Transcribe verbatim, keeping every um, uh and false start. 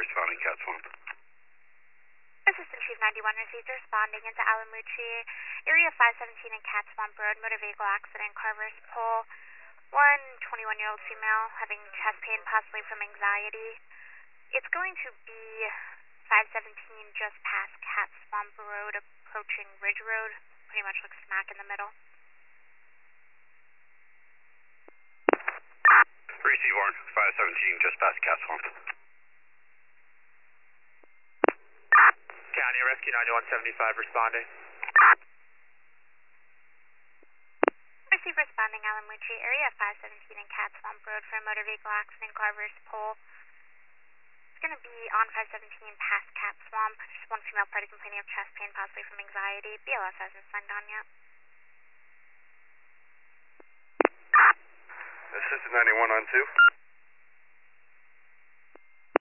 responding, Cat Swamp. Assistant Chief ninety-one received responding into Alamuchi, area five seventeen and Cat Swamp Road, motor vehicle accident, car versus pole. One twenty-one-year-old female having chest pain, possibly from anxiety. It's going to be five seventeen just past Cat Swamp Road, approaching Ridge Road. Pretty much looks smack in the middle. Receive Warren, five seventeen just past Cat Swamp. County Rescue ninety-one seventy-five responding. Receive responding Alamuchi, area five seventeen and Cat Swamp Road for a motor vehicle accident, car versus pole. It's going to be on five seventeen past Cat Swamp. Just one female party complaining of chest pain, possibly from anxiety. B L S hasn't signed on yet. Assistant ninety-one on two.